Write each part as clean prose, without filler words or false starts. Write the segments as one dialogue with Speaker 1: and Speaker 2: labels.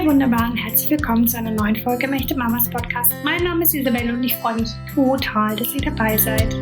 Speaker 1: Ihr Wunderbaren, herzlich willkommen zu einer neuen Folge im Echte Mamas Podcast. Mein Name ist Isabelle und ich freue mich total, dass ihr dabei seid.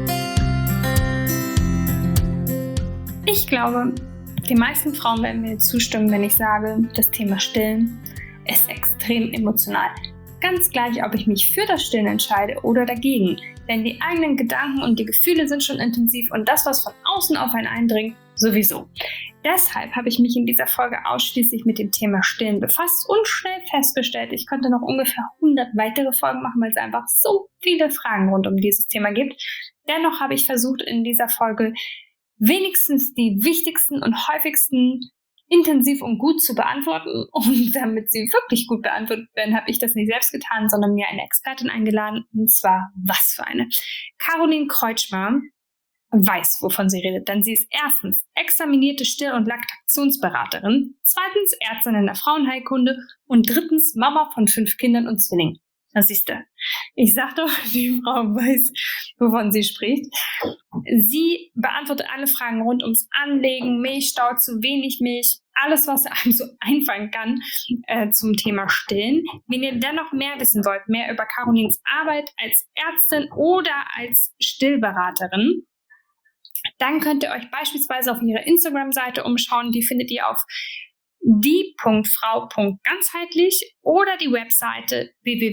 Speaker 1: Ich glaube, die meisten Frauen werden mir zustimmen, wenn ich sage, das Thema Stillen ist extrem emotional. Ganz gleich, ob ich mich für das Stillen entscheide oder dagegen. Denn die eigenen Gedanken und die Gefühle sind schon intensiv und das, was von außen auf einen eindringt, sowieso. Deshalb habe ich mich in dieser Folge ausschließlich mit dem Thema Stillen befasst und schnell festgestellt, ich könnte noch ungefähr 100 weitere Folgen machen, weil es einfach so viele Fragen rund um dieses Thema gibt. Dennoch habe ich versucht, in dieser Folge wenigstens die wichtigsten und häufigsten intensiv und gut zu beantworten. Und damit sie wirklich gut beantwortet werden, habe ich das nicht selbst getan, sondern mir eine Expertin eingeladen. Und zwar, was für eine? Caroline Kreutschmer weiß, wovon sie redet, denn sie ist erstens examinierte Still- und Laktatationsberaterin, zweitens Ärztin in der Frauenheilkunde und drittens Mama von 5 Kindern und Zwillingen. Das siehst du. Ich sag doch, die Frau weiß, wovon sie spricht. Sie beantwortet alle Fragen rund ums Anlegen, Milchstau, zu wenig Milch, alles, was einem so einfallen kann zum Thema Stillen. Wenn ihr dennoch mehr wissen wollt, mehr über Carolines Arbeit als Ärztin oder als Stillberaterin, dann könnt ihr euch beispielsweise auf ihrer Instagram-Seite umschauen. Die findet ihr auf die.frau.ganzheitlich oder die Webseite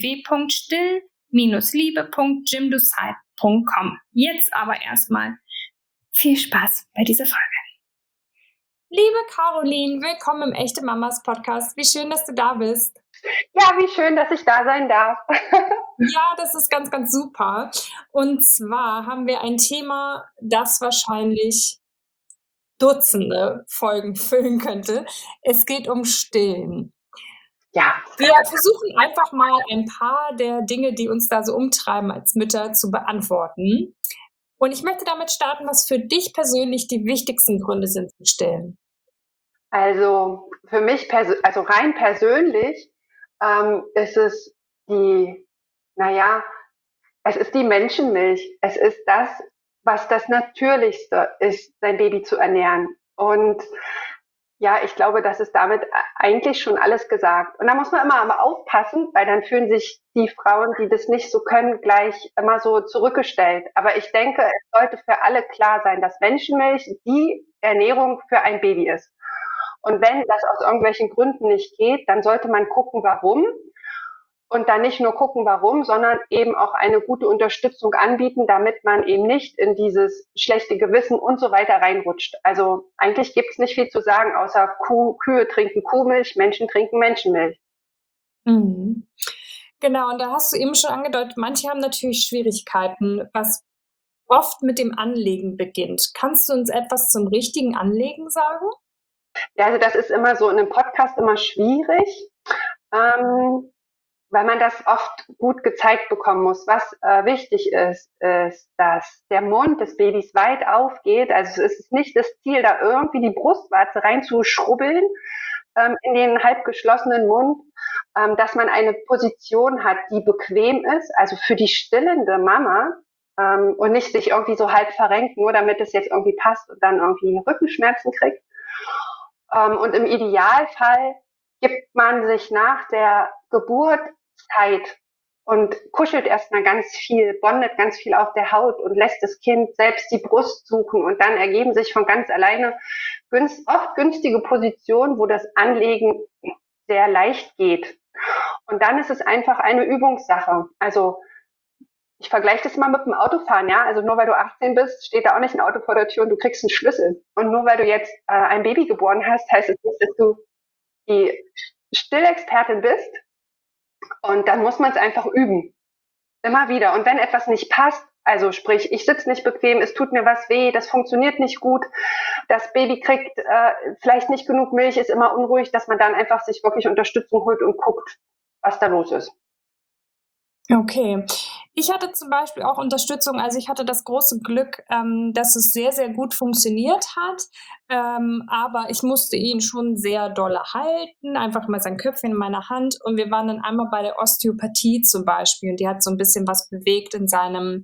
Speaker 1: www.still-liebe.gymdocide.com. Jetzt aber erstmal viel Spaß bei dieser Folge. Liebe Caroline, willkommen im Echte Mamas Podcast. Wie schön, dass du da bist.
Speaker 2: Ja, wie schön, dass ich da sein darf.
Speaker 1: Ja, das ist ganz, ganz super. Und zwar haben wir ein Thema, das wahrscheinlich Dutzende Folgen füllen könnte. Es geht um Stillen.
Speaker 2: Ja.
Speaker 1: Wir versuchen einfach mal ein paar der Dinge, die uns da so umtreiben als Mütter, zu beantworten. Und ich möchte damit starten, was für dich persönlich die wichtigsten Gründe sind zu stillen.
Speaker 2: Also für mich, also rein persönlich, ist es es ist die Menschenmilch. Es ist das, was das Natürlichste ist, sein Baby zu ernähren. Und ja, ich glaube, das ist damit eigentlich schon alles gesagt. Und da muss man immer aber aufpassen, weil dann fühlen sich die Frauen, die das nicht so können, gleich immer so zurückgestellt. Aber ich denke, es sollte für alle klar sein, dass Menschenmilch die Ernährung für ein Baby ist. Und wenn das aus irgendwelchen Gründen nicht geht, dann sollte man gucken, warum. Und dann nicht nur gucken, warum, sondern eben auch eine gute Unterstützung anbieten, damit man eben nicht in dieses schlechte Gewissen und so weiter reinrutscht. Also eigentlich gibt es nicht viel zu sagen, außer Kühe trinken Kuhmilch, Menschen trinken Menschenmilch.
Speaker 1: Mhm. Genau, und da hast du eben schon angedeutet, manche haben natürlich Schwierigkeiten, was oft mit dem Anlegen beginnt. Kannst du uns etwas zum richtigen Anlegen sagen?
Speaker 2: Ja, also das ist immer so in einem Podcast immer schwierig. Weil man das oft gut gezeigt bekommen muss. Was wichtig ist, ist, dass der Mund des Babys weit aufgeht. Also es ist nicht das Ziel, da irgendwie die Brustwarze reinzuschrubbeln in den halb geschlossenen Mund, dass man eine Position hat, die bequem ist, also für die stillende Mama und nicht sich irgendwie so halb verrenkt, nur damit es jetzt irgendwie passt und dann irgendwie Rückenschmerzen kriegt. Und im Idealfall gibt man sich nach der Geburt Zeit und kuschelt erstmal ganz viel, bondet ganz viel auf der Haut und lässt das Kind selbst die Brust suchen und dann ergeben sich von ganz alleine oft günstige Positionen, wo das Anlegen sehr leicht geht. Und dann ist es einfach eine Übungssache. Also ich vergleiche das mal mit dem Autofahren, ja. Also nur weil du 18 bist, steht da auch nicht ein Auto vor der Tür und du kriegst einen Schlüssel. Und nur weil du jetzt ein Baby geboren hast, heißt es nicht, dass du die Stillexpertin bist. Und dann muss man es einfach üben. Immer wieder. Und wenn etwas nicht passt, also sprich, ich sitze nicht bequem, es tut mir was weh, das funktioniert nicht gut, das Baby kriegt vielleicht nicht genug Milch, ist immer unruhig, dass man dann einfach sich wirklich Unterstützung holt und guckt, was da los ist.
Speaker 1: Okay. Ich hatte zum Beispiel auch Unterstützung, also ich hatte das große Glück, dass es sehr, sehr gut funktioniert hat, aber ich musste ihn schon sehr dolle halten, einfach mal sein Köpfchen in meiner Hand und wir waren dann einmal bei der Osteopathie zum Beispiel und die hat so ein bisschen was bewegt in seinem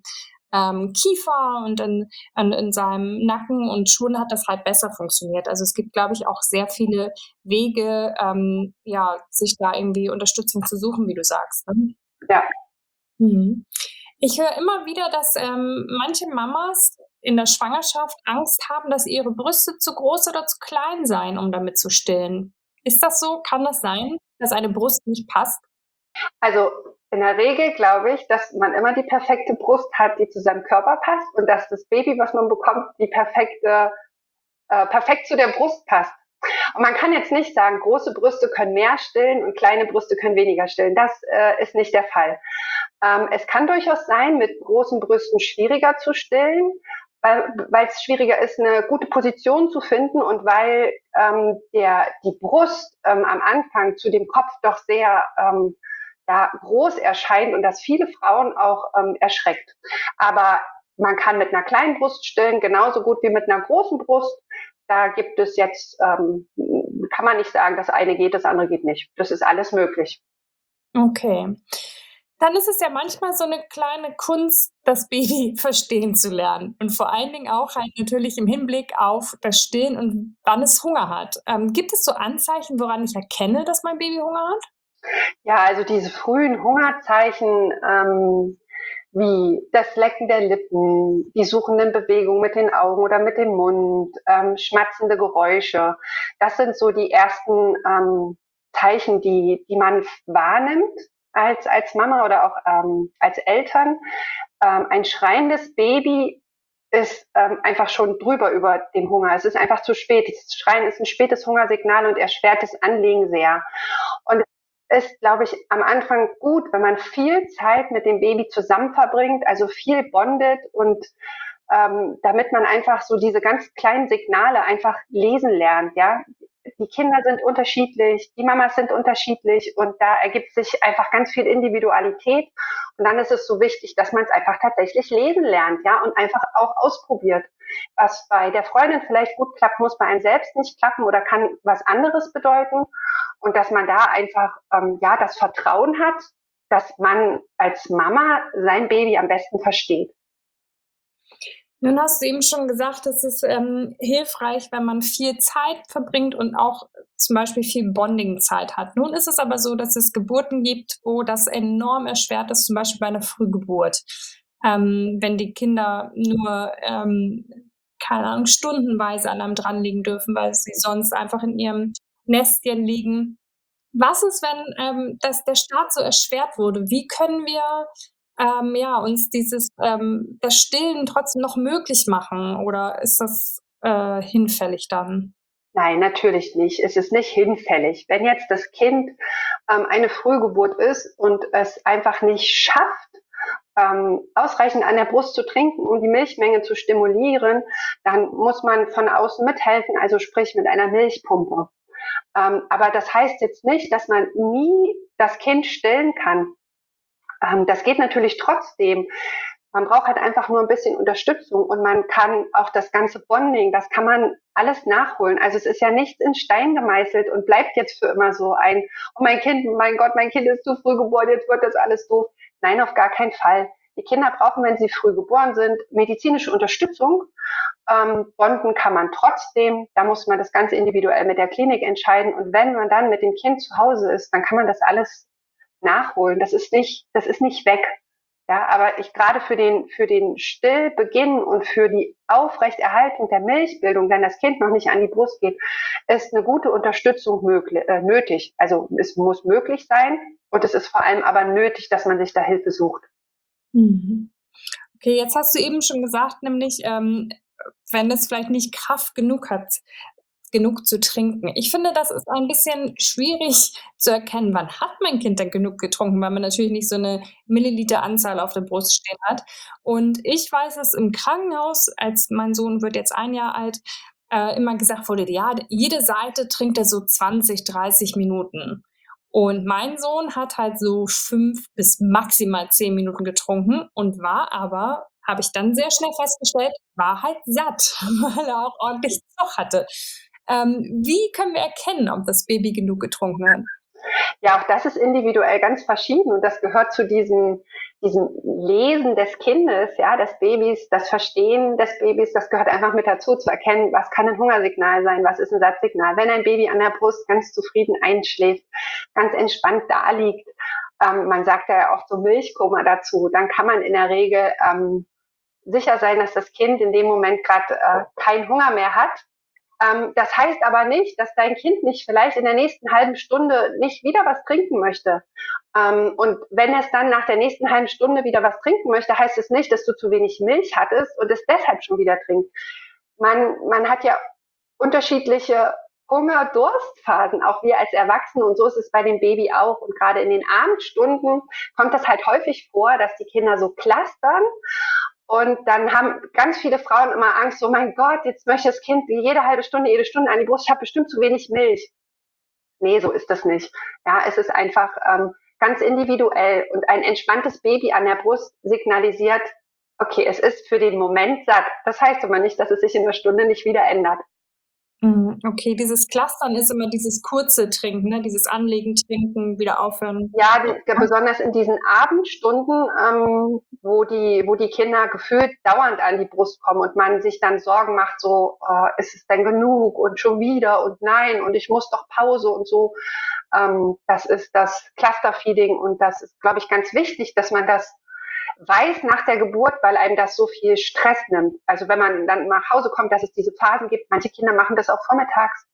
Speaker 1: Kiefer und in seinem Nacken und schon hat das halt besser funktioniert. Also es gibt, glaube ich, auch sehr viele Wege, sich da irgendwie Unterstützung zu suchen, wie du sagst. Ne?
Speaker 2: Ja.
Speaker 1: Mhm. Ich höre immer wieder, dass manche Mamas in der Schwangerschaft Angst haben, dass ihre Brüste zu groß oder zu klein seien, um damit zu stillen. Ist das so? Kann das sein, dass eine Brust nicht passt?
Speaker 2: Also in der Regel glaube ich, dass man immer die perfekte Brust hat, die zu seinem Körper passt und dass das Baby, was man bekommt, die perfekt zu der Brust passt. Und man kann jetzt nicht sagen, große Brüste können mehr stillen und kleine Brüste können weniger stillen. Das ist nicht der Fall. Es kann durchaus sein, mit großen Brüsten schwieriger zu stillen, weil es schwieriger ist, eine gute Position zu finden und weil die Brust am Anfang zu dem Kopf doch sehr groß erscheint und das viele Frauen auch erschreckt. Aber man kann mit einer kleinen Brust stillen, genauso gut wie mit einer großen Brust. Da gibt es jetzt, kann man nicht sagen, das eine geht, das andere geht nicht. Das ist alles möglich.
Speaker 1: Okay. Dann ist es ja manchmal so eine kleine Kunst, das Baby verstehen zu lernen und vor allen Dingen auch halt natürlich im Hinblick auf das Stillen und wann es Hunger hat. Gibt es so Anzeichen, woran ich erkenne, dass mein Baby Hunger hat?
Speaker 2: Ja, also diese frühen Hungerzeichen, wie das Lecken der Lippen, die suchenden Bewegungen mit den Augen oder mit dem Mund, schmatzende Geräusche. Das sind so die ersten Zeichen, die man wahrnimmt als Mama oder auch als Eltern. Ein schreiendes Baby ist einfach schon drüber über dem Hunger. Es ist einfach zu spät. Das Schreien ist ein spätes Hungersignal und erschwert das Anlegen sehr. Und ist, glaube ich, am Anfang gut, wenn man viel Zeit mit dem Baby zusammen verbringt, also viel bondet und damit man einfach so diese ganz kleinen Signale einfach lesen lernt, ja. Die Kinder sind unterschiedlich, die Mamas sind unterschiedlich und da ergibt sich einfach ganz viel Individualität. Und dann ist es so wichtig, dass man es einfach tatsächlich lesen lernt, ja, und einfach auch ausprobiert. Was bei der Freundin vielleicht gut klappt, muss bei einem selbst nicht klappen oder kann was anderes bedeuten. Und dass man da einfach das Vertrauen hat, dass man als Mama sein Baby am besten versteht.
Speaker 1: Nun hast du eben schon gesagt, es ist hilfreich, wenn man viel Zeit verbringt und auch zum Beispiel viel Bonding-Zeit hat. Nun ist es aber so, dass es Geburten gibt, wo das enorm erschwert ist, zum Beispiel bei einer Frühgeburt. Wenn die Kinder nur, keine Ahnung, stundenweise an einem dran liegen dürfen, weil sie sonst einfach in ihrem Nestchen liegen. Was ist, wenn der Start so erschwert wurde? Wie können wir uns das Stillen trotzdem noch möglich machen oder ist das hinfällig dann?
Speaker 2: Nein, natürlich nicht. Es ist nicht hinfällig. Wenn jetzt das Kind eine Frühgeburt ist und es einfach nicht schafft, ausreichend an der Brust zu trinken, um die Milchmenge zu stimulieren, dann muss man von außen mithelfen, also sprich mit einer Milchpumpe. Aber das heißt jetzt nicht, dass man nie das Kind stillen kann. Das geht natürlich trotzdem. Man braucht halt einfach nur ein bisschen Unterstützung und man kann auch das ganze Bonding, das kann man alles nachholen. Also es ist ja nichts in Stein gemeißelt und bleibt jetzt für immer so ein, oh mein Kind, mein Gott, mein Kind ist zu früh geboren, jetzt wird das alles doof. Nein, auf gar keinen Fall. Die Kinder brauchen, wenn sie früh geboren sind, medizinische Unterstützung. Bonden kann man trotzdem. Da muss man das Ganze individuell mit der Klinik entscheiden. Und wenn man dann mit dem Kind zu Hause ist, dann kann man das alles nachholen. Das ist nicht weg. Ja, aber ich gerade für den Stillbeginn und für die Aufrechterhaltung der Milchbildung, wenn das Kind noch nicht an die Brust geht, ist eine gute Unterstützung nötig. Also es muss möglich sein und es ist vor allem aber nötig, dass man sich da Hilfe sucht.
Speaker 1: Mhm. Okay, jetzt hast du eben schon gesagt, nämlich, wenn es vielleicht nicht Kraft genug hat, genug zu trinken. Ich finde, das ist ein bisschen schwierig zu erkennen, wann hat mein Kind denn genug getrunken, weil man natürlich nicht so 'ne Milliliteranzahl auf der Brust stehen hat. Und ich weiß es im Krankenhaus, als mein Sohn wird jetzt 1 Jahr alt, immer gesagt wurde: „Ja, jede Seite trinkt er so 20, 30 Minuten.“ Und mein Sohn hat halt so 5 bis maximal 10 Minuten getrunken und war aber, habe ich dann sehr schnell festgestellt, war halt satt, weil er auch ordentlich Zug hatte. Wie können wir erkennen, ob das Baby genug getrunken hat?
Speaker 2: Ja, auch das ist individuell ganz verschieden und das gehört zu diesem Lesen des Kindes, ja, des Babys, das Verstehen des Babys, das gehört einfach mit dazu, zu erkennen, was kann ein Hungersignal sein, was ist ein Satzsignal. Wenn ein Baby an der Brust ganz zufrieden einschläft, ganz entspannt da liegt, man sagt ja oft so Milchkoma dazu, dann kann man in der Regel sicher sein, dass das Kind in dem Moment gerade keinen Hunger mehr hat. Das heißt aber nicht, dass dein Kind nicht vielleicht in der nächsten halben Stunde nicht wieder was trinken möchte. Und wenn es dann nach der nächsten halben Stunde wieder was trinken möchte, heißt es nicht, dass du zu wenig Milch hattest und es deshalb schon wieder trinkt. Man hat ja unterschiedliche Hunger-Durstphasen, auch wir als Erwachsene, und so ist es bei dem Baby auch. Und gerade in den Abendstunden kommt das halt häufig vor, dass die Kinder so clustern. Und dann haben ganz viele Frauen immer Angst, oh mein Gott, jetzt möchte das Kind jede halbe Stunde, jede Stunde an die Brust, ich habe bestimmt zu wenig Milch. Nee, so ist das nicht. Ja, es ist einfach ganz individuell, und ein entspanntes Baby an der Brust signalisiert, okay, es ist für den Moment satt. Das heißt aber nicht, dass es sich in einer Stunde nicht wieder ändert.
Speaker 1: Okay, dieses Clustern ist immer dieses kurze Trinken, ne? Dieses Anlegen, Trinken, wieder aufhören.
Speaker 2: Ja, besonders in diesen Abendstunden, wo die Kinder gefühlt dauernd an die Brust kommen und man sich dann Sorgen macht, so, ist es denn genug und schon wieder und nein und ich muss doch Pause und so. Das ist das Clusterfeeding, und das ist, glaube ich, ganz wichtig, dass man das weiß nach der Geburt, weil einem das so viel Stress nimmt. Also wenn man dann nach Hause kommt, dass es diese Phasen gibt. Manche Kinder machen das auch vormittags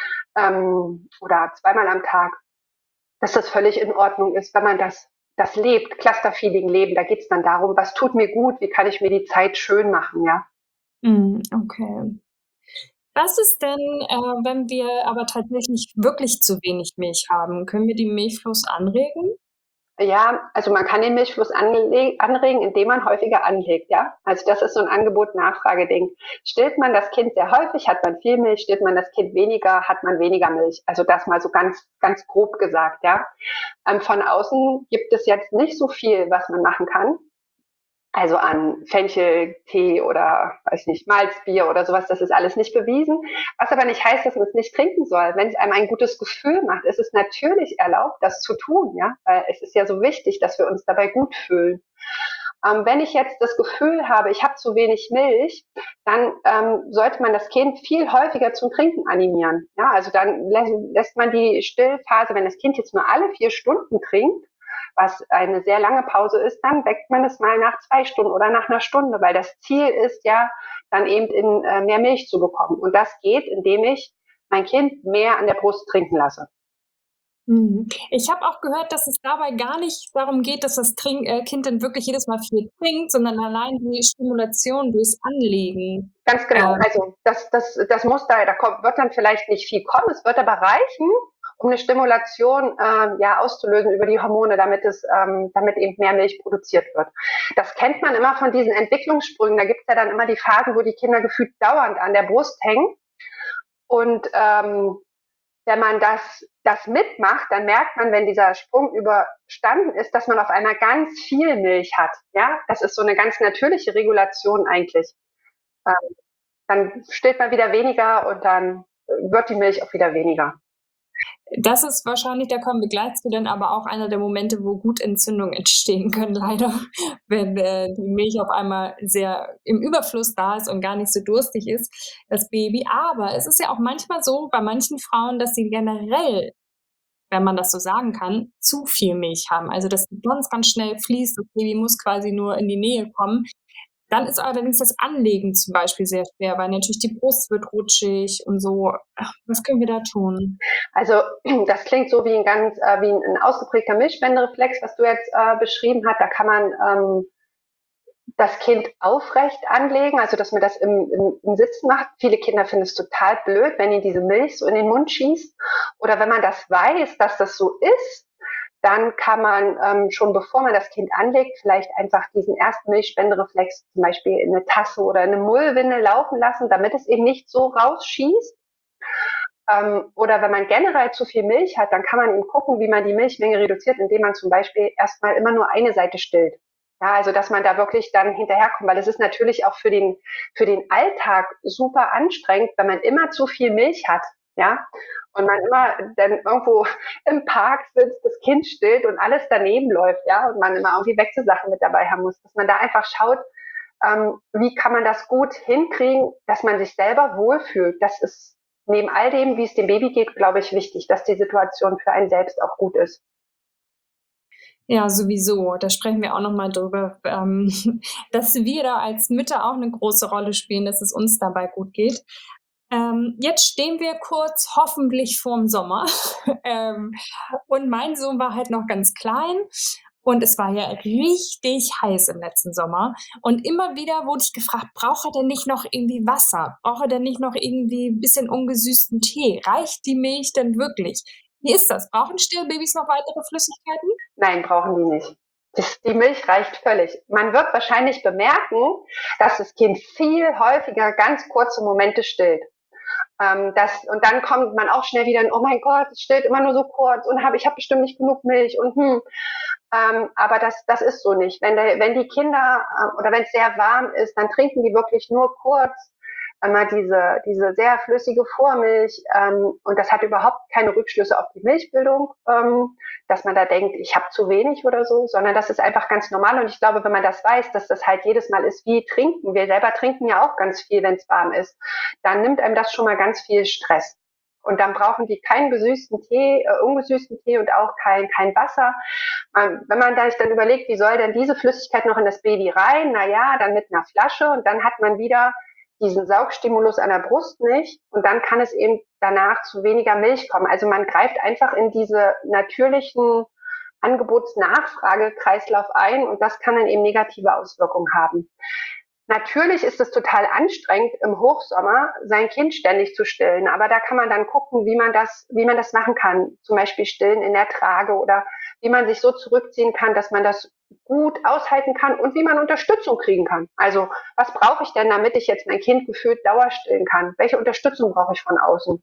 Speaker 2: oder zweimal am Tag, dass das völlig in Ordnung ist, wenn man das lebt, Clusterfeeding leben. Da geht es dann darum, was tut mir gut, wie kann ich mir die Zeit schön machen, ja.
Speaker 1: Okay. Was ist denn, wenn wir aber tatsächlich wirklich zu wenig Milch haben? Können wir den Milchfluss anregen?
Speaker 2: Ja, also man kann den Milchfluss anregen, indem man häufiger anlegt, ja. Also das ist so ein Angebot-Nachfrage-Ding. Stillt man das Kind sehr häufig, hat man viel Milch. Stillt man das Kind weniger, hat man weniger Milch. Also das mal so ganz, ganz grob gesagt, ja. Von außen gibt es jetzt nicht so viel, was man machen kann. Also an Fencheltee oder, weiß nicht, Malzbier oder sowas, das ist alles nicht bewiesen. Was aber nicht heißt, dass man es nicht trinken soll. Wenn es einem ein gutes Gefühl macht, ist es natürlich erlaubt, das zu tun, ja, weil es ist ja so wichtig, dass wir uns dabei gut fühlen. Wenn ich jetzt das Gefühl habe, ich habe zu wenig Milch, dann sollte man das Kind viel häufiger zum Trinken animieren. Ja, also dann lässt man die Stillphase, wenn das Kind jetzt nur alle 4 Stunden trinkt, was eine sehr lange Pause ist, dann weckt man es mal nach 2 Stunden oder nach einer Stunde, weil das Ziel ist ja, dann eben in mehr Milch zu bekommen. Und das geht, indem ich mein Kind mehr an der Brust trinken lasse.
Speaker 1: Ich habe auch gehört, dass es dabei gar nicht darum geht, dass das Kind dann wirklich jedes Mal viel trinkt, sondern allein die Stimulation durchs Anlegen.
Speaker 2: Ganz genau. Also das muss da wird dann vielleicht nicht viel kommen, es wird aber reichen, um eine Stimulation auszulösen über die Hormone, damit eben mehr Milch produziert wird. Das kennt man immer von diesen Entwicklungssprüngen. Da gibt es ja dann immer die Phasen, wo die Kinder gefühlt dauernd an der Brust hängen. Und wenn man das mitmacht, dann merkt man, wenn dieser Sprung überstanden ist, dass man auf einmal ganz viel Milch hat. Ja, das ist so eine ganz natürliche Regulation eigentlich. Dann stillt man wieder weniger und dann wird die Milch auch wieder weniger.
Speaker 1: Das ist wahrscheinlich, da kommen wir gleich zu, dann aber auch einer der Momente, wo Gutentzündungen entstehen können, leider, wenn die Milch auf einmal sehr im Überfluss da ist und gar nicht so durstig ist, das Baby. Aber es ist ja auch manchmal so bei manchen Frauen, dass sie generell, wenn man das so sagen kann, zu viel Milch haben. Also dass sie ganz, ganz schnell fließt, das Baby muss quasi nur in die Nähe kommen. Dann ist allerdings das Anlegen zum Beispiel sehr schwer, weil natürlich die Brust wird rutschig und so. Was können wir da tun?
Speaker 2: Also das klingt so wie ein ausgeprägter Milchspendereflex, was du jetzt beschrieben hast. Da kann man das Kind aufrecht anlegen, also dass man das im Sitzen macht. Viele Kinder finden es total blöd, wenn ihnen diese Milch so in den Mund schießt. Oder wenn man das weiß, dass das so ist, dann kann man schon bevor man das Kind anlegt, vielleicht einfach diesen ersten Milchspendereflex zum Beispiel in eine Tasse oder in eine Mullwindel laufen lassen, damit es eben nicht so rausschießt. Oder wenn man generell zu viel Milch hat, dann kann man eben gucken, wie man die Milchmenge reduziert, indem man zum Beispiel erstmal immer nur eine Seite stillt. Ja, also dass man da wirklich dann hinterherkommt, weil es ist natürlich auch für den Alltag super anstrengend, wenn man immer zu viel Milch hat. Ja, und man immer dann irgendwo im Park sitzt, das Kind stillt und alles daneben läuft, ja, und man immer irgendwie Wechselsachen mit dabei haben muss, dass man da einfach schaut, wie kann man das gut hinkriegen, dass man sich selber wohlfühlt. Das ist neben all dem, wie es dem Baby geht, glaube ich, wichtig, dass die Situation für einen selbst auch gut ist.
Speaker 1: Ja, sowieso. Da sprechen wir auch noch mal drüber, dass wir da als Mütter auch eine große Rolle spielen, dass es uns dabei gut geht. Jetzt stehen wir kurz hoffentlich vorm Sommer. Und mein Sohn war halt noch ganz klein und es war ja richtig heiß im letzten Sommer. Und immer wieder wurde ich gefragt, braucht er denn nicht noch irgendwie Wasser? Braucht er denn nicht noch irgendwie ein bisschen ungesüßten Tee? Reicht die Milch denn wirklich? Wie ist das? Brauchen Stillbabys noch weitere Flüssigkeiten?
Speaker 2: Nein, brauchen die nicht. Die Milch reicht völlig. Man wird wahrscheinlich bemerken, dass das Kind viel häufiger ganz kurze Momente stillt. Und dann kommt man auch schnell wieder in, oh mein Gott, es stillt immer nur so kurz und ich habe bestimmt nicht genug Milch und. Aber das ist so nicht. Wenn die Kinder oder wenn es sehr warm ist, dann trinken die wirklich nur kurz einmal diese sehr flüssige Vormilch, und das hat überhaupt keine Rückschlüsse auf die Milchbildung, dass man da denkt, ich habe zu wenig oder so, sondern das ist einfach ganz normal. Und ich glaube, wenn man das weiß, dass das halt jedes Mal ist wie trinken, wir selber trinken ja auch ganz viel, wenn es warm ist, dann nimmt einem das schon mal ganz viel Stress. Und dann brauchen die keinen gesüßten Tee, ungesüßten Tee und auch kein Wasser. Wenn man sich dann überlegt, wie soll denn diese Flüssigkeit noch in das Baby rein? Na ja, dann mit einer Flasche und dann hat man wieder diesen Saugstimulus an der Brust nicht und dann kann es eben danach zu weniger Milch kommen. Also man greift einfach in diese natürlichen Angebots-Nachfrage-Kreislauf ein und das kann dann eben negative Auswirkungen haben. Natürlich ist es total anstrengend, im Hochsommer sein Kind ständig zu stillen, aber da kann man dann gucken, wie man das machen kann. Zum Beispiel stillen in der Trage oder wie man sich so zurückziehen kann, dass man das gut aushalten kann und wie man Unterstützung kriegen kann. Also, was brauche ich denn, damit ich jetzt mein Kind gefühlt dauerstillen kann? Welche Unterstützung brauche ich von außen?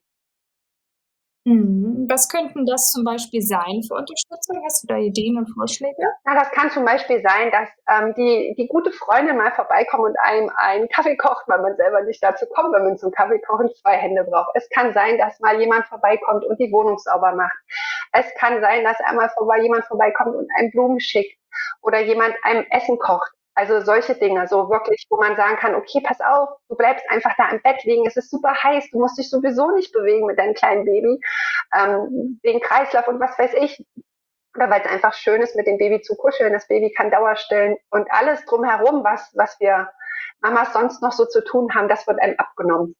Speaker 1: Was könnten das zum Beispiel sein für Unterstützung? Hast du da Ideen und Vorschläge?
Speaker 2: Na, das kann zum Beispiel sein, dass die gute Freundin mal vorbeikommt und einem einen Kaffee kocht, weil man selber nicht dazu kommt, wenn man zum Kaffee kochen 2 Hände braucht. Es kann sein, dass mal jemand vorbeikommt und die Wohnung sauber macht. Es kann sein, dass jemand vorbeikommt und einem Blumen schickt oder jemand einem Essen kocht. Also solche Dinge, so wirklich, wo man sagen kann, okay, pass auf, du bleibst einfach da im Bett liegen, es ist super heiß, du musst dich sowieso nicht bewegen mit deinem kleinen Baby, den Kreislauf und was weiß ich, oder weil es einfach schön ist, mit dem Baby zu kuscheln. Das Baby kann dauerstillen und alles drumherum, was wir Mamas sonst noch so zu tun haben, das wird einem abgenommen.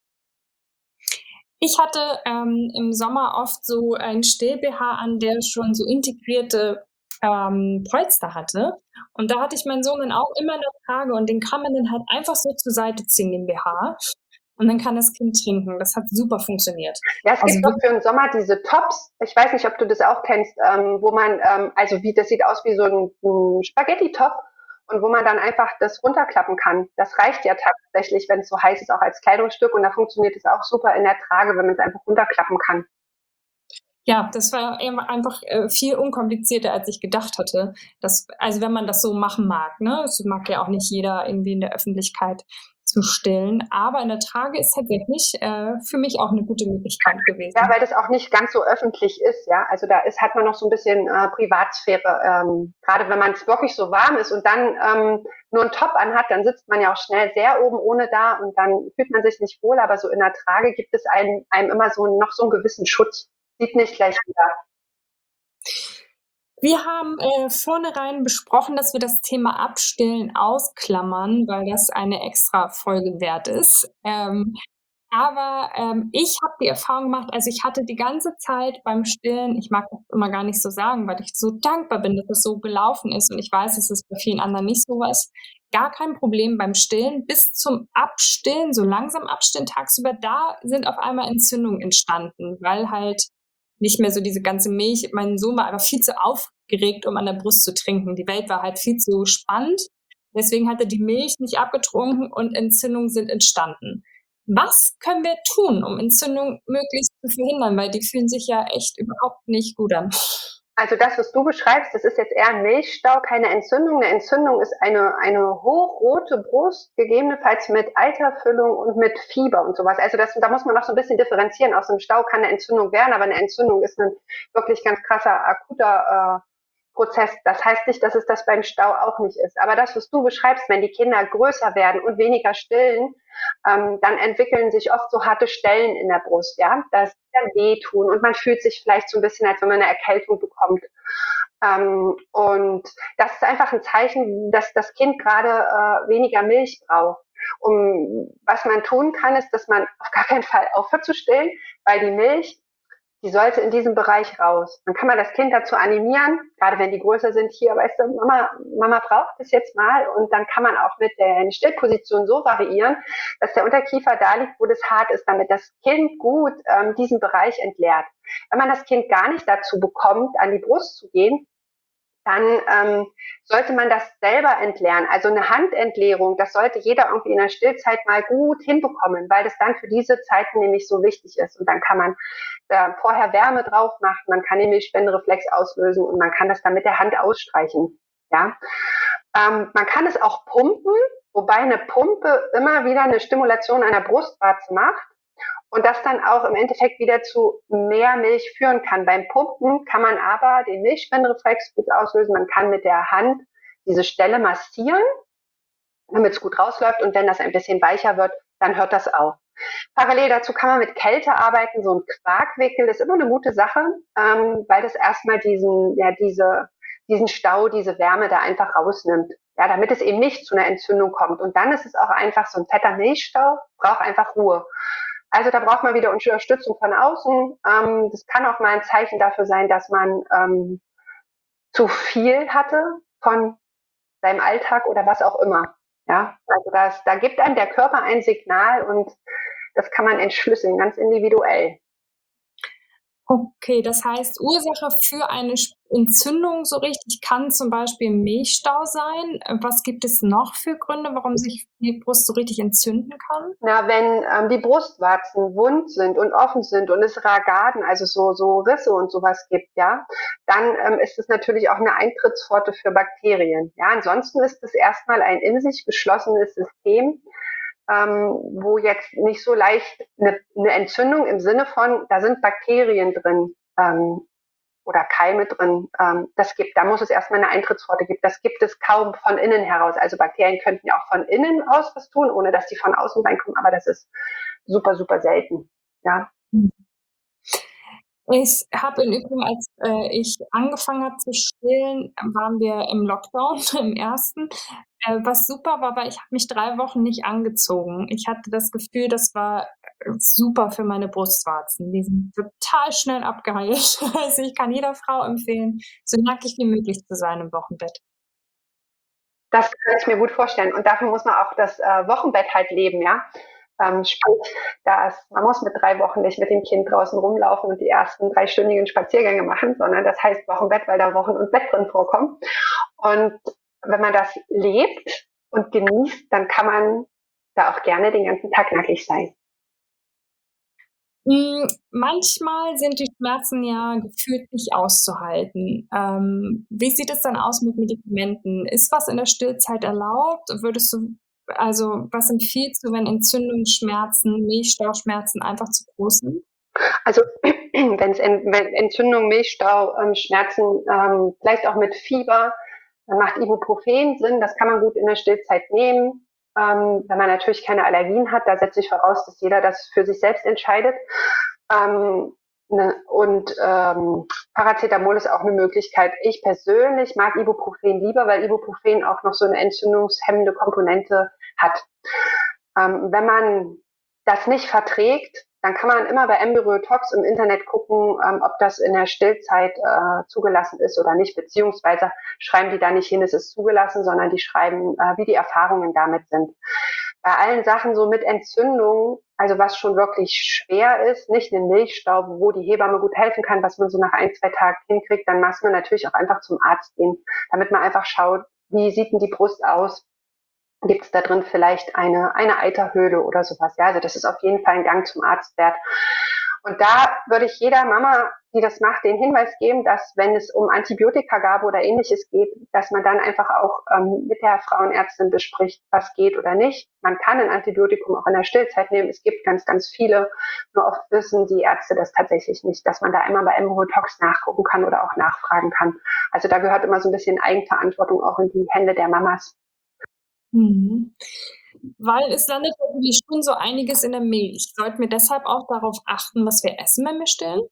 Speaker 1: Ich hatte im Sommer oft so ein Still-BH an, der schon so integrierte Polster hatte. Und da hatte ich meinen Sohn dann auch immer in der Trage und den kann man dann halt einfach so zur Seite ziehen, den BH. Und dann kann das Kind trinken. Das hat super funktioniert.
Speaker 2: Ja, es gibt doch für den Sommer diese Tops. Ich weiß nicht, ob du das auch kennst, wo man, das sieht aus wie so ein Spaghetti-Top und wo man dann einfach das runterklappen kann. Das reicht ja tatsächlich, wenn es so heiß ist, auch als Kleidungsstück und da funktioniert es auch super in der Trage, wenn man es einfach runterklappen kann.
Speaker 1: Ja, das war einfach viel unkomplizierter, als ich gedacht hatte. Also wenn man das so machen mag, ne? Das mag ja auch nicht jeder irgendwie in der Öffentlichkeit zu stillen. Aber in der Trage ist tatsächlich für mich auch eine gute Möglichkeit gewesen.
Speaker 2: Ja, weil das auch nicht ganz so öffentlich ist, ja. Also hat man noch so ein bisschen Privatsphäre. Gerade wenn man es wirklich so warm ist und dann nur einen Top anhat, dann sitzt man ja auch schnell sehr oben ohne da und dann fühlt man sich nicht wohl. Aber so in der Trage gibt es einem immer noch so einen gewissen Schutz. Sieht nicht gleich jeder.
Speaker 1: Wir haben vornherein besprochen, dass wir das Thema Abstillen ausklammern, weil das eine extra Folge wert ist. Aber ich habe die Erfahrung gemacht, also ich hatte die ganze Zeit beim Stillen, ich mag das immer gar nicht so sagen, weil ich so dankbar bin, dass es so gelaufen ist und ich weiß, es ist bei vielen anderen nicht so was, gar kein Problem beim Stillen. Bis zum Abstillen, so langsam Abstillen tagsüber, da sind auf einmal Entzündungen entstanden, weil halt nicht mehr so diese ganze Milch, mein Sohn war einfach viel zu aufgeregt, um an der Brust zu trinken. Die Welt war halt viel zu spannend. Deswegen hat er die Milch nicht abgetrunken und Entzündungen sind entstanden. Was können wir tun, um Entzündungen möglichst zu verhindern? Weil die fühlen sich ja echt überhaupt nicht gut an.
Speaker 2: Also das, was du beschreibst, das ist jetzt eher ein Milchstau, keine Entzündung. Eine Entzündung ist eine Milchstau, keine Entzündung. Eine Entzündung ist eine hochrote Brust, gegebenenfalls mit Eiterfüllung und mit Fieber und sowas. Also da muss man noch so ein bisschen differenzieren. Aus einem Stau kann eine Entzündung werden, aber eine Entzündung ist ein wirklich ganz krasser, akuter Prozess. Das heißt nicht, dass es das beim Stau auch nicht ist. Aber das, was du beschreibst, wenn die Kinder größer werden und weniger stillen, dann entwickeln sich oft so harte Stellen in der Brust, ja, dass die dann wehtun und man fühlt sich vielleicht so ein bisschen, als wenn man eine Erkältung bekommt. Und das ist einfach ein Zeichen, dass das Kind gerade weniger Milch braucht. Was man tun kann, ist, dass man auf gar keinen Fall aufhört zu stillen, weil die Milch, die sollte in diesem Bereich raus. Dann kann man das Kind dazu animieren, gerade wenn die größer sind, hier, weißt du, Mama braucht das jetzt mal. Und dann kann man auch mit der Stillposition so variieren, dass der Unterkiefer da liegt, wo das hart ist, damit das Kind gut diesen Bereich entleert. Wenn man das Kind gar nicht dazu bekommt, an die Brust zu gehen, dann sollte man das selber entleeren. Also eine Handentleerung, das sollte jeder irgendwie in der Stillzeit mal gut hinbekommen, weil das dann für diese Zeiten nämlich so wichtig ist. Und dann kann man vorher Wärme drauf machen, man kann den Milchspendereflex auslösen und man kann das dann mit der Hand ausstreichen. Ja, man kann es auch pumpen, wobei eine Pumpe immer wieder eine Stimulation einer Brustwarze macht. Und das dann auch im Endeffekt wieder zu mehr Milch führen kann. Beim Pumpen kann man aber den Milchspendereflex gut auslösen. Man kann mit der Hand diese Stelle massieren, damit es gut rausläuft. Und wenn das ein bisschen weicher wird, dann hört das auf. Parallel dazu kann man mit Kälte arbeiten. So ein Quarkwickel ist immer eine gute Sache, weil das erstmal diesen Stau, diese Wärme da einfach rausnimmt. Ja, damit es eben nicht zu einer Entzündung kommt. Und dann ist es auch einfach so ein fetter Milchstau, braucht einfach Ruhe. Also da braucht man wieder Unterstützung von außen. Das kann auch mal ein Zeichen dafür sein, dass man zu viel hatte von seinem Alltag oder was auch immer. Ja, also da gibt einem der Körper ein Signal und das kann man entschlüsseln, ganz individuell.
Speaker 1: Okay, das heißt, Ursache für eine Entzündung so richtig kann zum Beispiel ein Milchstau sein. Was gibt es noch für Gründe, warum sich die Brust so richtig entzünden kann?
Speaker 2: Na, wenn die Brustwarzen wund sind und offen sind und es Ragaden, also so Risse und sowas gibt, ja, dann ist es natürlich auch eine Eintrittspforte für Bakterien. Ja, ansonsten ist es erstmal ein in sich geschlossenes System, wo jetzt nicht so leicht eine Entzündung im Sinne von, da sind Bakterien drin oder Keime drin, da muss es erstmal eine Eintrittspforte geben. Das gibt es kaum von innen heraus. Also Bakterien könnten ja auch von innen aus was tun, ohne dass die von außen reinkommen, aber das ist super, super selten. Ja.
Speaker 1: Ich habe im Übrigen, als ich angefangen habe zu stillen, waren wir im Lockdown, im ersten, was super war, weil ich habe mich 3 Wochen nicht angezogen. Ich hatte das Gefühl, das war super für meine Brustwarzen. Die sind total schnell abgeheilt. Also ich kann jeder Frau empfehlen, so nackig wie möglich zu sein im Wochenbett.
Speaker 2: Das kann ich mir gut vorstellen. Und dafür muss man auch das Wochenbett halt leben, ja. Sprich, man muss mit 3 Wochen nicht mit dem Kind draußen rumlaufen und die ersten 3-stündigen Spaziergänge machen, sondern das heißt Wochenbett, weil da Wochen und Bett drin vorkommen. Und wenn man das lebt und genießt, dann kann man da auch gerne den ganzen Tag nackig sein.
Speaker 1: Manchmal sind die Schmerzen ja gefühlt nicht auszuhalten. Wie sieht es dann aus mit Medikamenten? Ist was in der Stillzeit erlaubt? Was empfiehlst du, wenn Entzündungsschmerzen, Milchstauschmerzen einfach zu groß sind?
Speaker 2: Also wenn Entzündung, Milchstau, Schmerzen, vielleicht auch mit Fieber, dann macht Ibuprofen Sinn. Das kann man gut in der Stillzeit nehmen. Wenn man natürlich keine Allergien hat, da setze ich voraus, dass jeder das für sich selbst entscheidet. Paracetamol ist auch eine Möglichkeit. Ich persönlich mag Ibuprofen lieber, weil Ibuprofen auch noch so eine entzündungshemmende Komponente hat. Wenn man das nicht verträgt, dann kann man immer bei Embryotox im Internet gucken, ob das in der Stillzeit zugelassen ist oder nicht, beziehungsweise schreiben die da nicht hin, es ist zugelassen, sondern die schreiben, wie die Erfahrungen damit sind. Bei allen Sachen so mit Entzündung, also was schon wirklich schwer ist, nicht einen Milchstau, wo die Hebamme gut helfen kann, was man so nach 1-2 Tagen hinkriegt, dann muss man natürlich auch einfach zum Arzt gehen, damit man einfach schaut, wie sieht denn die Brust aus? Gibt es da drin vielleicht eine Eiterhöhle oder sowas? Ja, also das ist auf jeden Fall ein Gang zum Arzt wert. Und da würde ich jeder Mama, die das macht, den Hinweis geben, dass wenn es um Antibiotikagabe oder Ähnliches geht, dass man dann einfach auch mit der Frauenärztin bespricht, was geht oder nicht. Man kann ein Antibiotikum auch in der Stillzeit nehmen. Es gibt ganz, ganz viele. Nur oft wissen die Ärzte das tatsächlich nicht, dass man da immer bei Embrytox nachgucken kann oder auch nachfragen kann. Also da gehört immer so ein bisschen Eigenverantwortung auch in die Hände der Mamas.
Speaker 1: Mhm. Weil es landet natürlich schon so einiges in der Milch. Sollten wir deshalb auch darauf achten, was wir essen, wenn wir stillen?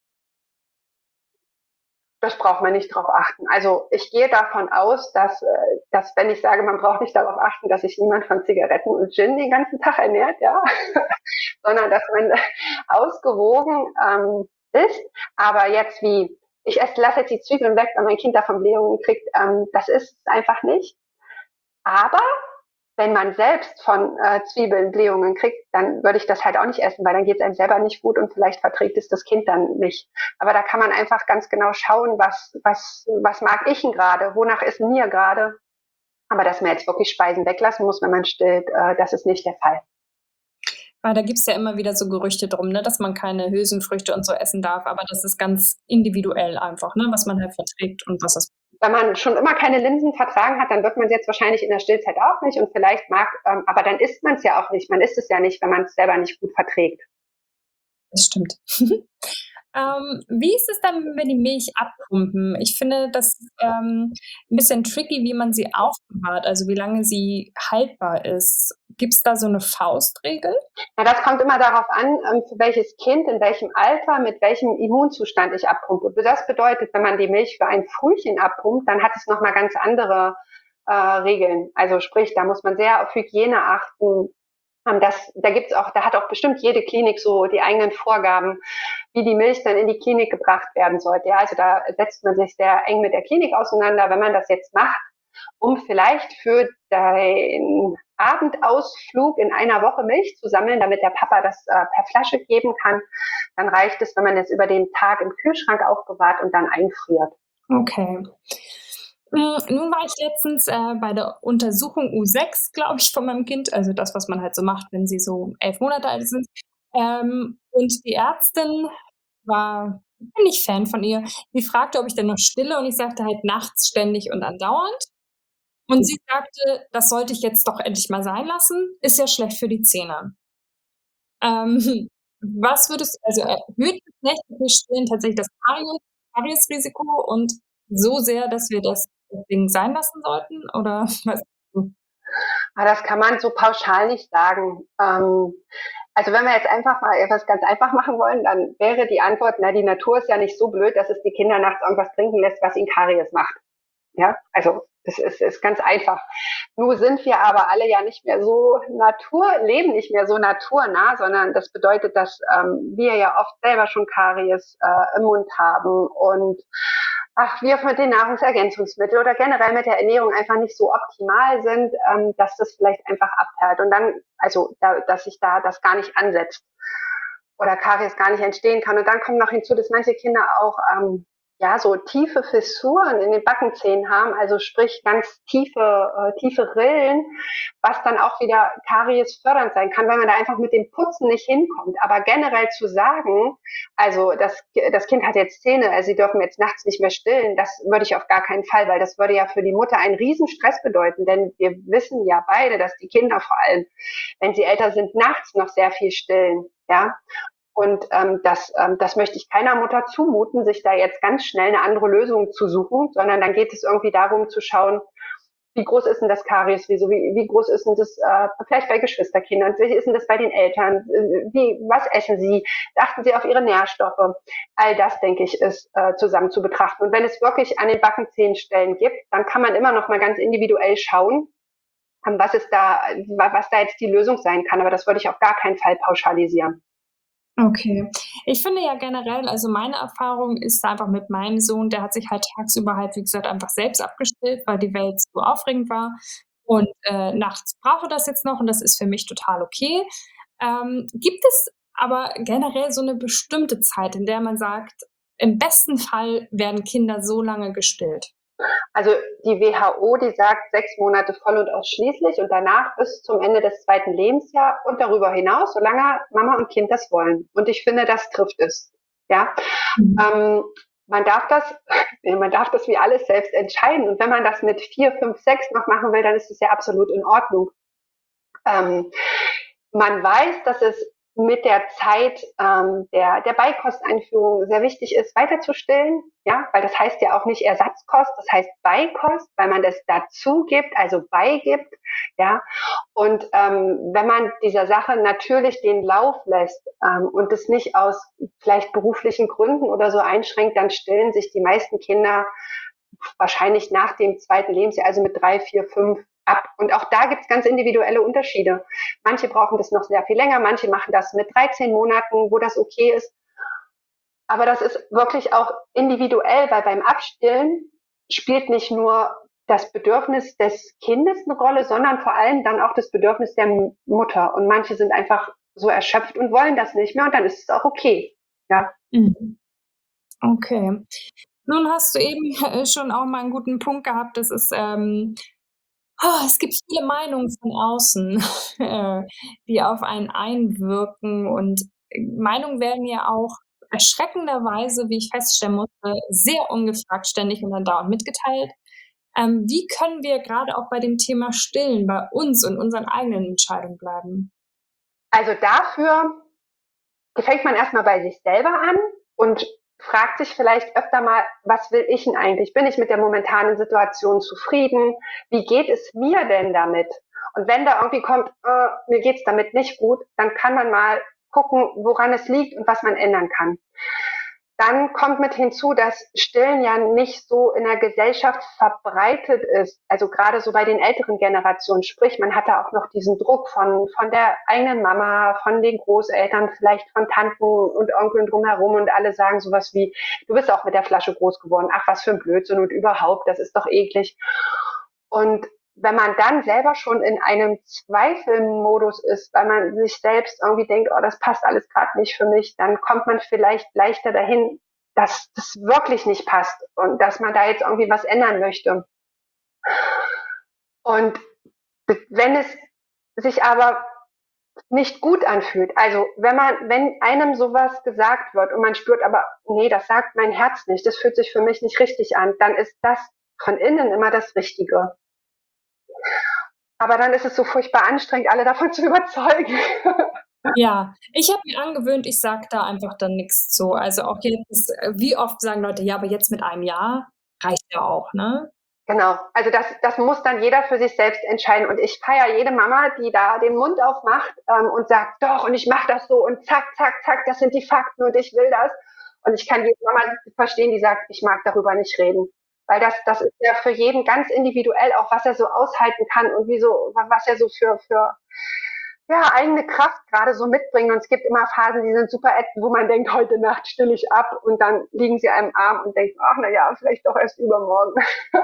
Speaker 2: Das braucht man nicht darauf achten. Also ich gehe davon aus, dass wenn ich sage, man braucht nicht darauf achten, dass sich niemand von Zigaretten und Gin den ganzen Tag ernährt, ja, sondern dass man ausgewogen isst. Aber jetzt lasse jetzt die Zwiebeln weg, wenn mein Kind davon Blähungen kriegt, das ist es einfach nicht. Aber wenn man selbst von Zwiebeln Blähungen kriegt, dann würde ich das halt auch nicht essen, weil dann geht es einem selber nicht gut und vielleicht verträgt es das Kind dann nicht. Aber da kann man einfach ganz genau schauen, was mag ich denn gerade, wonach ist mir gerade. Aber dass man jetzt wirklich Speisen weglassen muss, wenn man stillt, das ist nicht der Fall.
Speaker 1: Weil da gibt's ja immer wieder so Gerüchte drum, ne, dass man keine Hülsenfrüchte und so essen darf, aber das ist ganz individuell einfach, ne, was man halt verträgt und was das.
Speaker 2: Wenn man schon immer keine Linsen vertragen hat, dann wird man es jetzt wahrscheinlich in der Stillzeit auch nicht und vielleicht aber dann isst man es ja auch nicht. Man isst es ja nicht, wenn man es selber nicht gut verträgt.
Speaker 1: Das stimmt. Wie ist es dann, wenn wir die Milch abpumpen? Ich finde das, 'n bisschen tricky, wie man sie aufbewahrt, also wie lange sie haltbar ist. Gibt's da so 'ne Faustregel?
Speaker 2: Ja, das kommt immer darauf an, für welches Kind, in welchem Alter, mit welchem Immunzustand ich abpumpe. Das bedeutet, wenn man die Milch für ein Frühchen abpumpt, dann hat es nochmal ganz andere Regeln. Also sprich, da muss man sehr auf Hygiene achten. Da hat auch bestimmt jede Klinik so die eigenen Vorgaben, wie die Milch dann in die Klinik gebracht werden sollte. Ja, also da setzt man sich sehr eng mit der Klinik auseinander. Wenn man das jetzt macht, um vielleicht für den Abendausflug in einer Woche Milch zu sammeln, damit der Papa das per Flasche geben kann, dann reicht es, wenn man es über den Tag im Kühlschrank aufbewahrt und dann einfriert.
Speaker 1: Okay. Nun war ich letztens bei der Untersuchung U6, glaube ich, von meinem Kind, also das, was man halt so macht, wenn sie so 11 Monate alt sind. Und die Ärztin bin ich Fan von ihr. Die fragte, ob ich denn noch stille und ich sagte halt nachts ständig und andauernd. Und sie sagte, das sollte ich jetzt doch endlich mal sein lassen, ist ja schlecht für die Zähne. Ähm, was würdest also erhöht das nächtliche Stillen tatsächlich das Kariesrisiko und so sehr, dass wir das deswegen sein lassen sollten oder was?
Speaker 2: Aber das kann man so pauschal nicht sagen. Also wenn wir jetzt einfach mal etwas ganz einfach machen wollen, dann wäre die Antwort, na, die Natur ist ja nicht so blöd, dass es die Kinder nachts irgendwas trinken lässt, was ihnen Karies macht. Ja, also das ist ganz einfach. Nun sind wir aber alle ja nicht mehr so leben nicht mehr so naturnah, sondern das bedeutet, dass wir ja oft selber schon Karies im Mund haben und wir mit den Nahrungsergänzungsmitteln oder generell mit der Ernährung einfach nicht so optimal sind, dass das vielleicht einfach abperlt und dann, dass sich da das gar nicht ansetzt oder Karies gar nicht entstehen kann. Und dann kommt noch hinzu, dass manche Kinder auch so tiefe Fissuren in den Backenzähnen haben, also sprich ganz tiefe Rillen, was dann auch wieder Karies fördernd sein kann, weil man da einfach mit dem Putzen nicht hinkommt. Aber generell zu sagen, also das Kind hat jetzt Zähne, also sie dürfen jetzt nachts nicht mehr stillen, das würde ich auf gar keinen Fall, weil das würde ja für die Mutter einen Riesenstress bedeuten, denn wir wissen ja beide, dass die Kinder vor allem, wenn sie älter sind, nachts noch sehr viel stillen, ja. Und das möchte ich keiner Mutter zumuten, sich da jetzt ganz schnell eine andere Lösung zu suchen, sondern dann geht es irgendwie darum zu schauen, wie groß ist denn das Kariesrisiko, wie groß ist denn das vielleicht bei Geschwisterkindern, wie ist denn das bei den Eltern, was essen sie, achten sie auf ihre Nährstoffe. All das, denke ich, ist zusammen zu betrachten. Und wenn es wirklich an den Backenzähnen Stellen gibt, dann kann man immer noch mal ganz individuell schauen, was da jetzt die Lösung sein kann. Aber das würde ich auf gar keinen Fall pauschalisieren.
Speaker 1: Okay. Ich finde ja generell, also meine Erfahrung ist einfach mit meinem Sohn, der hat sich halt tagsüber halt, wie gesagt, einfach selbst abgestillt, weil die Welt so aufregend war. Und nachts braucht er das jetzt noch und das ist für mich total okay. Gibt es aber generell so eine bestimmte Zeit, in der man sagt, im besten Fall werden Kinder so lange gestillt?
Speaker 2: Also die WHO, die sagt 6 Monate voll und ausschließlich und danach bis zum Ende des 2. Lebensjahres und darüber hinaus, solange Mama und Kind das wollen. Und ich finde, das trifft es. Ja, ähm, man darf das, man darf das wie alles selbst entscheiden. Und wenn man das mit 4, 5, 6 noch machen will, dann ist es ja absolut in Ordnung. Man weiß, dass es mit der Zeit der Beikosteinführung sehr wichtig ist, weiter zu stillen, ja, weil das heißt ja auch nicht Ersatzkost, das heißt Beikost, weil man das dazu gibt, also beigibt, ja. Und wenn man dieser Sache natürlich den Lauf lässt und es nicht aus vielleicht beruflichen Gründen oder so einschränkt, dann stillen sich die meisten Kinder wahrscheinlich nach dem 2. Lebensjahr, also mit 3, 4, 5 ab. Und auch da gibt es ganz individuelle Unterschiede. Manche brauchen das noch sehr viel länger, manche machen das mit 13 Monaten, wo das okay ist. Aber das ist wirklich auch individuell, weil beim Abstillen spielt nicht nur das Bedürfnis des Kindes eine Rolle, sondern vor allem dann auch das Bedürfnis der Mutter. Und manche sind einfach so erschöpft und wollen das nicht mehr und dann ist es auch okay. Ja.
Speaker 1: Okay. Nun hast du eben schon auch mal einen guten Punkt gehabt, das ist, es gibt viele Meinungen von außen, die auf einen einwirken und Meinungen werden ja auch erschreckenderweise, wie ich feststellen musste, sehr ungefragt ständig und andauernd mitgeteilt. Wie können wir gerade auch bei dem Thema Stillen bei uns und unseren eigenen Entscheidungen bleiben?
Speaker 2: Also dafür fängt man erstmal bei sich selber an und fragt sich vielleicht öfter mal, was will ich denn eigentlich? Bin ich mit der momentanen Situation zufrieden? Wie geht es mir denn damit? Und wenn da irgendwie kommt, mir geht's damit nicht gut, dann kann man mal gucken, woran es liegt und was man ändern kann. Dann kommt mit hinzu, dass Stillen ja nicht so in der Gesellschaft verbreitet ist, also gerade so bei den älteren Generationen. Sprich, man hat da auch noch diesen Druck von der eigenen Mama, von den Großeltern, vielleicht von Tanten und Onkeln drumherum und alle sagen sowas wie, du bist auch mit der Flasche groß geworden, ach was für ein Blödsinn und überhaupt, das ist doch eklig. Und wenn man dann selber schon in einem Zweifelmodus ist, weil man sich selbst irgendwie denkt, oh, das passt alles gerade nicht für mich, dann kommt man vielleicht leichter dahin, dass das wirklich nicht passt und dass man da jetzt irgendwie was ändern möchte. Und wenn es sich aber nicht gut anfühlt, also wenn einem sowas gesagt wird und man spürt aber, nee, das sagt mein Herz nicht, das fühlt sich für mich nicht richtig an, dann ist das von innen immer das Richtige. Aber dann ist es so furchtbar anstrengend, alle davon zu überzeugen.
Speaker 1: Ja, ich habe mir angewöhnt, ich sage da einfach dann nichts zu. Also auch jetzt, wie oft sagen Leute, ja, aber jetzt mit einem Jahr reicht ja auch, ne?
Speaker 2: Genau, also das muss dann jeder für sich selbst entscheiden. Und ich feiere jede Mama, die da den Mund aufmacht und sagt, doch, und ich mache das so und zack, zack, zack, das sind die Fakten und ich will das. Und ich kann jede Mama verstehen, die sagt, ich mag darüber nicht reden. Weil das ist ja für jeden ganz individuell, auch was er so aushalten kann und was er so für ja, eigene Kraft gerade so mitbringen. Und es gibt immer Phasen, die sind super ätzend, wo man denkt, heute Nacht still ich ab und dann liegen sie einem Arm und denkt, ach na ja, vielleicht doch erst übermorgen.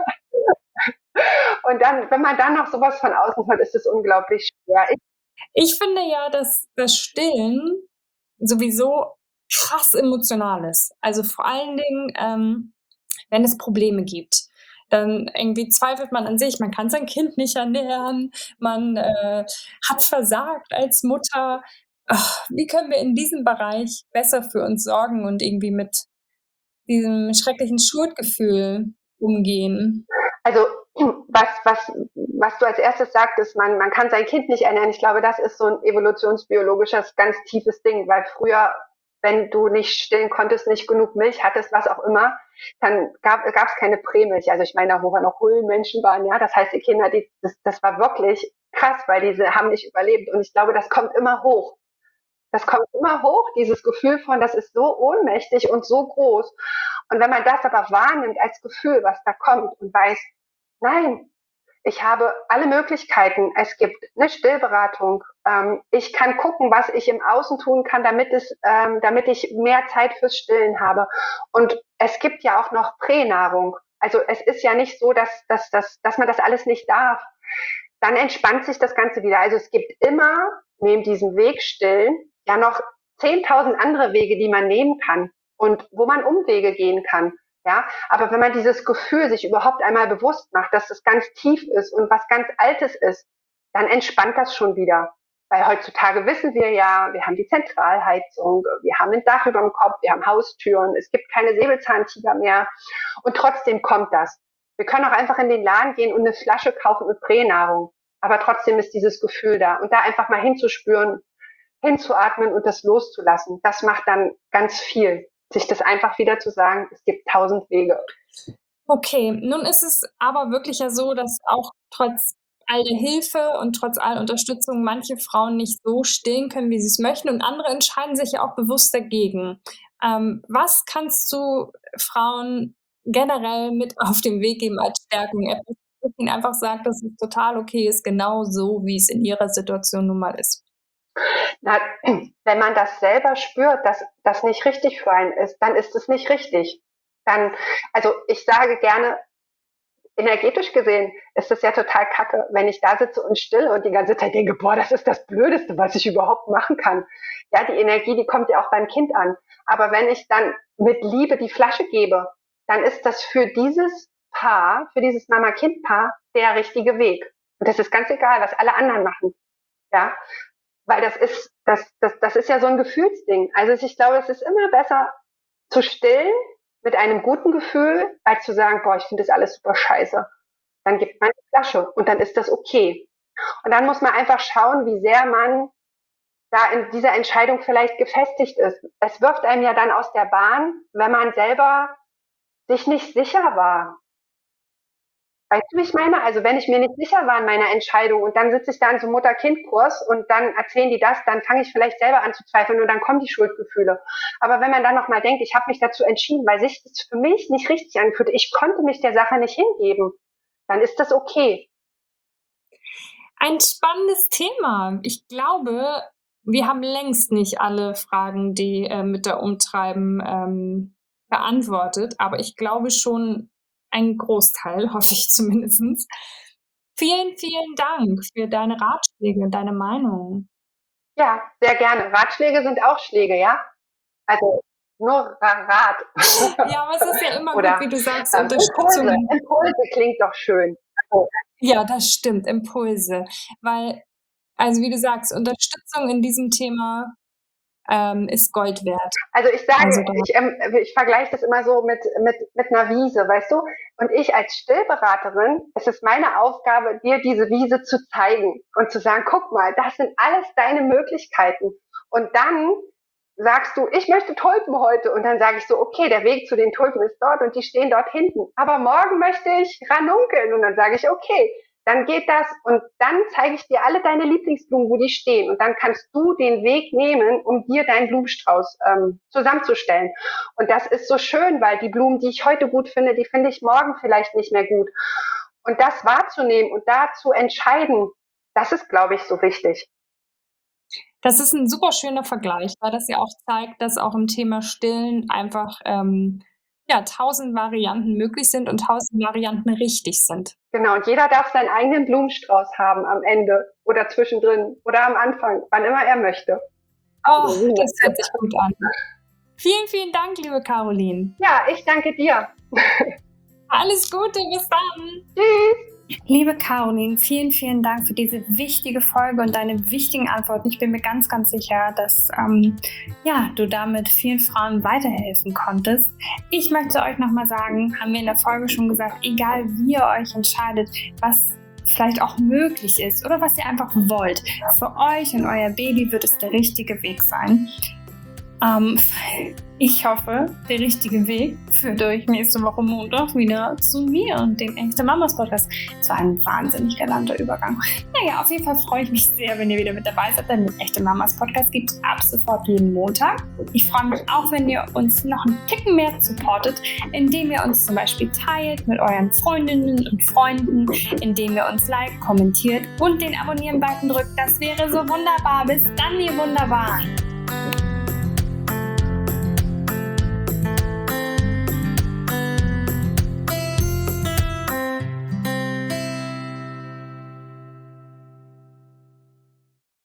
Speaker 2: Und dann, wenn man dann noch sowas von außen hört, ist es unglaublich schwer.
Speaker 1: Ich finde ja, dass das Stillen sowieso krass emotional ist. Also vor allen Dingen, wenn es Probleme gibt. Dann irgendwie zweifelt man an sich, man kann sein Kind nicht ernähren, man hat versagt als Mutter. Wie können wir in diesem Bereich besser für uns sorgen und irgendwie mit diesem schrecklichen Schuldgefühl umgehen?
Speaker 2: Also was du als erstes sagtest, man kann sein Kind nicht ernähren. Ich glaube, das ist so ein evolutionsbiologisches, ganz tiefes Ding, weil früher, wenn du nicht stillen konntest, nicht genug Milch hattest, was auch immer, dann gab es keine Prämilch. Also ich meine, da wo wir noch Höhlenmenschen waren, ja, das heißt, die Kinder, das war wirklich krass, weil diese haben nicht überlebt. Und ich glaube, das kommt immer hoch. Das kommt immer hoch, dieses Gefühl von, das ist so ohnmächtig und so groß. Und wenn man das aber wahrnimmt als Gefühl, was da kommt und weiß, nein, ich habe alle Möglichkeiten. Es gibt eine Stillberatung. Ich kann gucken, was ich im Außen tun kann, damit ich mehr Zeit fürs Stillen habe. Und es gibt ja auch noch Pränahrung. Also es ist ja nicht so, dass man das alles nicht darf. Dann entspannt sich das Ganze wieder. Also es gibt immer neben diesem Weg stillen ja noch 10.000 andere Wege, die man nehmen kann und wo man Umwege gehen kann. Ja, aber wenn man dieses Gefühl sich überhaupt einmal bewusst macht, dass es ganz tief ist und was ganz Altes ist, dann entspannt das schon wieder. Weil heutzutage wissen wir ja, wir haben die Zentralheizung, wir haben ein Dach über dem Kopf, wir haben Haustüren, es gibt keine Säbelzahntiger mehr und trotzdem kommt das. Wir können auch einfach in den Laden gehen und eine Flasche kaufen mit Pränahrung, aber trotzdem ist dieses Gefühl da und da einfach mal hinzuspüren, hinzuatmen und das loszulassen, das macht dann ganz viel. Sich das einfach wieder zu sagen, es gibt 1000 Wege.
Speaker 1: Okay, nun ist es aber wirklich ja so, dass auch trotz all der Hilfe und trotz aller Unterstützung manche Frauen nicht so stillen können, wie sie es möchten und andere entscheiden sich ja auch bewusst dagegen. Was kannst du Frauen generell mit auf den Weg geben als Stärkung? Etwas, das ihnen einfach sagt, dass es total okay ist, genau so, wie es in ihrer Situation nun mal ist.
Speaker 2: Na, wenn man das selber spürt, dass das nicht richtig für einen ist, dann ist es nicht richtig. Dann, also ich sage gerne, energetisch gesehen ist es ja total kacke, wenn ich da sitze und still und die ganze Zeit denke, boah, das ist das Blödeste, was ich überhaupt machen kann. Ja, die Energie, die kommt ja auch beim Kind an. Aber wenn ich dann mit Liebe die Flasche gebe, dann ist das für dieses Paar, für dieses Mama-Kind-Paar der richtige Weg. Und das ist ganz egal, was alle anderen machen. Ja, weil das ist ja so ein Gefühlsding. Also ich glaube, es ist immer besser zu stillen mit einem guten Gefühl, als zu sagen, boah, ich finde das alles super scheiße. Dann gibt man die Flasche und dann ist das okay. Und dann muss man einfach schauen, wie sehr man da in dieser Entscheidung vielleicht gefestigt ist. Es wirft einem ja dann aus der Bahn, wenn man selber sich nicht sicher war. Weißt du, wie ich meine? Also wenn ich mir nicht sicher war in meiner Entscheidung und dann sitze ich da in so einem Mutter-Kind-Kurs und dann erzählen die das, dann fange ich vielleicht selber an zu zweifeln und dann kommen die Schuldgefühle. Aber wenn man dann nochmal denkt, ich habe mich dazu entschieden, weil sich das für mich nicht richtig anfühlte, ich konnte mich der Sache nicht hingeben, dann ist das okay.
Speaker 1: Ein spannendes Thema. Ich glaube, wir haben längst nicht alle Fragen, die Mütter umtreiben, beantwortet, aber ich glaube schon ein Großteil, hoffe ich zumindest. Vielen, vielen Dank für deine Ratschläge und deine Meinung.
Speaker 2: Ja, sehr gerne. Ratschläge sind auch Schläge, ja? Also nur Rat.
Speaker 1: Ja, aber es ist ja immer
Speaker 2: Oder,
Speaker 1: gut, wie du sagst, Unterstützung.
Speaker 2: Impulse klingt doch schön.
Speaker 1: Ja, das stimmt, Impulse. Weil, also wie du sagst, Unterstützung in diesem Thema ist Gold wert.
Speaker 2: Also ich sage, ich vergleiche das immer so mit einer Wiese, weißt du? Und ich als Stillberaterin, es ist meine Aufgabe, dir diese Wiese zu zeigen und zu sagen, guck mal, das sind alles deine Möglichkeiten. Und dann sagst du, ich möchte Tulpen heute. Und dann sage ich so, okay, der Weg zu den Tulpen ist dort und die stehen dort hinten. Aber morgen möchte ich Ranunkeln. Und dann sage ich, okay, dann geht das und dann zeige ich dir alle deine Lieblingsblumen, wo die stehen. Und dann kannst du den Weg nehmen, um dir deinen Blumenstrauß zusammenzustellen. Und das ist so schön, weil die Blumen, die ich heute gut finde, die finde ich morgen vielleicht nicht mehr gut. Und das wahrzunehmen und da zu entscheiden, das ist, glaube ich, so wichtig.
Speaker 1: Das ist ein super schöner Vergleich, weil das ja auch zeigt, dass auch im Thema Stillen einfach 1000 Varianten möglich sind und 1000 Varianten richtig sind.
Speaker 2: Genau, und jeder darf seinen eigenen Blumenstrauß haben am Ende oder zwischendrin oder am Anfang, wann immer er möchte.
Speaker 1: Oh, das hört sich gut an. Vielen, vielen Dank, liebe Caroline.
Speaker 2: Ja, ich danke dir.
Speaker 1: Alles Gute, bis dann.
Speaker 2: Tschüss.
Speaker 1: Liebe Caroline, vielen, vielen Dank für diese wichtige Folge und deine wichtigen Antworten. Ich bin mir ganz, ganz sicher, dass du damit vielen Frauen weiterhelfen konntest. Ich möchte euch nochmal sagen, haben wir in der Folge schon gesagt, egal wie ihr euch entscheidet, was vielleicht auch möglich ist oder was ihr einfach wollt, für euch und euer Baby wird es der richtige Weg sein. Ich hoffe, der richtige Weg führt euch nächste Woche Montag wieder zu mir und dem Echte Mamas Podcast. Es war ein wahnsinnig galanter Übergang. Naja, auf jeden Fall freue ich mich sehr, wenn ihr wieder mit dabei seid, denn den Echte Mamas Podcast gibt es ab sofort jeden Montag. Ich freue mich auch, wenn ihr uns noch einen Ticken mehr supportet, indem ihr uns zum Beispiel teilt mit euren Freundinnen und Freunden, indem ihr uns liked, kommentiert und den Abonnieren-Button drückt. Das wäre so wunderbar. Bis dann, ihr Wunderbaren.